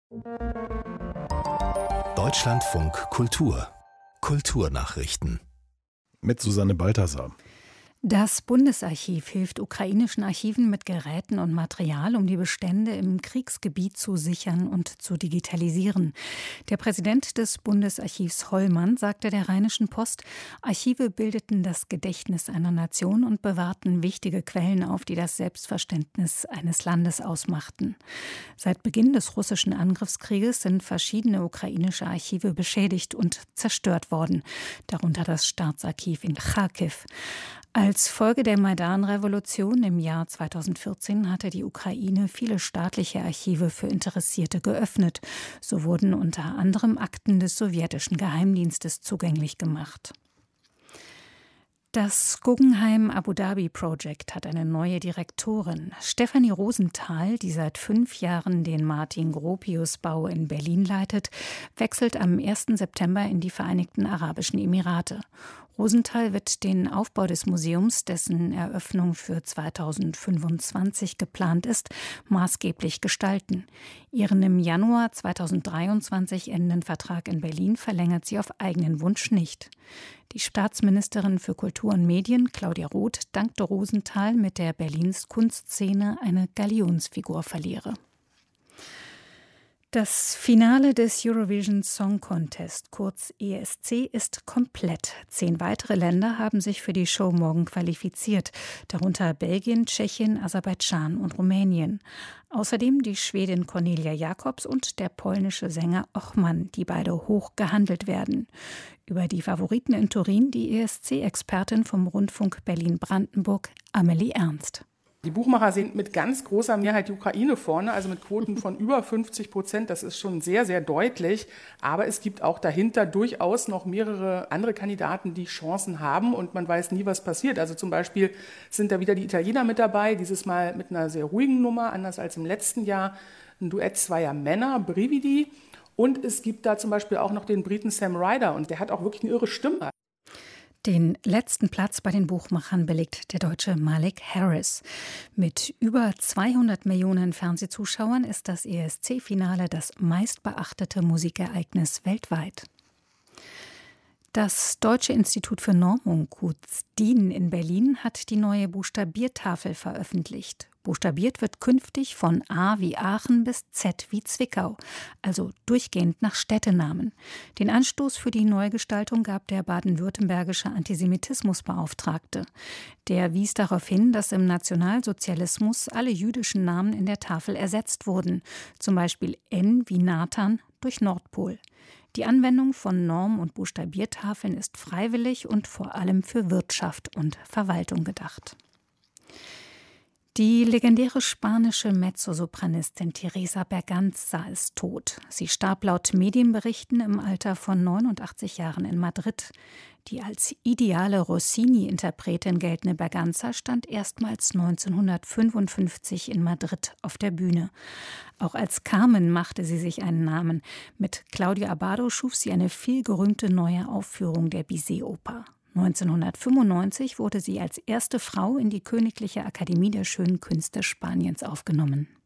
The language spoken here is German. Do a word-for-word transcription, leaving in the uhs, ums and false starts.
Deutschlandfunk Kultur Kulturnachrichten mit Susanne Balthasar. Das Bundesarchiv hilft ukrainischen Archiven mit Geräten und Material, um die Bestände im Kriegsgebiet zu sichern und zu digitalisieren. Der Präsident des Bundesarchivs Hollmann sagte der Rheinischen Post, Archive bildeten das Gedächtnis einer Nation und bewahrten wichtige Quellen auf, die das Selbstverständnis eines Landes ausmachten. Seit Beginn des russischen Angriffskrieges sind verschiedene ukrainische Archive beschädigt und zerstört worden, darunter das Staatsarchiv in Charkiw. Als Folge der Maidan-Revolution im Jahr zweitausendvierzehn hatte die Ukraine viele staatliche Archive für Interessierte geöffnet. So wurden unter anderem Akten des sowjetischen Geheimdienstes zugänglich gemacht. Das Guggenheim Abu Dhabi Project hat eine neue Direktorin. Stefanie Rosenthal, die seit fünf Jahren den Martin-Gropius-Bau in Berlin leitet, wechselt am ersten September in die Vereinigten Arabischen Emirate. Rosenthal wird den Aufbau des Museums, dessen Eröffnung für zweitausendfünfundzwanzig geplant ist, maßgeblich gestalten. Ihren im Januar zweitausenddreiundzwanzig endenden Vertrag in Berlin verlängert sie auf eigenen Wunsch nicht. Die Staatsministerin für Kultur und Medien, Claudia Roth, dankte Rosenthal, mit der Berlins Kunstszene eine Galionsfigur verliere. Das Finale des Eurovision Song Contest, kurz E S C, ist komplett. Zehn weitere Länder haben sich für die Show morgen qualifiziert, darunter Belgien, Tschechien, Aserbaidschan und Rumänien. Außerdem die Schwedin Cornelia Jacobs und der polnische Sänger Ochman, die beide hoch gehandelt werden. Über die Favoriten in Turin die E S C-Expertin vom Rundfunk Berlin-Brandenburg, Amelie Ernst. Die Buchmacher sehen mit ganz großer Mehrheit die Ukraine vorne, also mit Quoten von über fünfzig Prozent. Das ist schon sehr, sehr deutlich. Aber es gibt auch dahinter durchaus noch mehrere andere Kandidaten, die Chancen haben. Und man weiß nie, was passiert. Also zum Beispiel sind da wieder die Italiener mit dabei. Dieses Mal mit einer sehr ruhigen Nummer, anders als im letzten Jahr. Ein Duett zweier Männer, Brividi. Und es gibt da zum Beispiel auch noch den Briten Sam Ryder. Und der hat auch wirklich eine irre Stimme. Den letzten Platz bei den Buchmachern belegt der Deutsche Malik Harris. Mit über zweihundert Millionen Fernsehzuschauern ist das E S C-Finale das meistbeachtete Musikereignis weltweit. Das Deutsche Institut für Normung, kurz D I N in Berlin, hat die neue Buchstabiertafel veröffentlicht. Buchstabiert wird künftig von A wie Aachen bis Z wie Zwickau, also durchgehend nach Städtenamen. Den Anstoß für die Neugestaltung gab der baden-württembergische Antisemitismusbeauftragte. Der wies darauf hin, dass im Nationalsozialismus alle jüdischen Namen in der Tafel ersetzt wurden, zum Beispiel N wie Nathan durch Nordpol. Die Anwendung von Norm- und Buchstabiertafeln ist freiwillig und vor allem für Wirtschaft und Verwaltung gedacht. Die legendäre spanische Mezzosopranistin Teresa Berganza ist tot. Sie starb laut Medienberichten im Alter von neunundachtzig Jahren in Madrid. Die als ideale Rossini-Interpretin geltende Berganza stand erstmals neunzehnhundertfünfundfünfzig in Madrid auf der Bühne. Auch als Carmen machte sie sich einen Namen. Mit Claudio Abbado schuf sie eine vielgerühmte neue Aufführung der Bizet-Oper. neunzehnhundertfünfundneunzig wurde sie als erste Frau in die Königliche Akademie der Schönen Künste Spaniens aufgenommen.